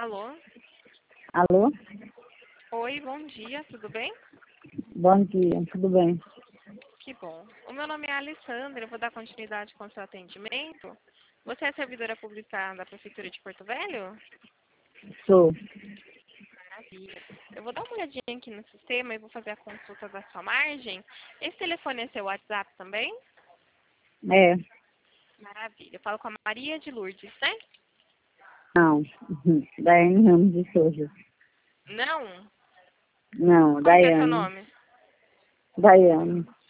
Alô? Alô? Oi, bom dia, tudo bem? Bom dia, tudo bem? Que bom. O meu nome é Alessandra, eu vou dar continuidade com o seu atendimento. Você é servidora pública da Prefeitura de Porto Velho? Sou. Maravilha. Eu vou dar uma olhadinha aqui no sistema e vou fazer a consulta da sua margem. Esse telefone é seu WhatsApp também? É, Maravilha. Eu falo com a Maria de Lourdes, né? não. Daiane Ramos de Souza. Não? Não, Como que é seu Daiane. nome? Daiane.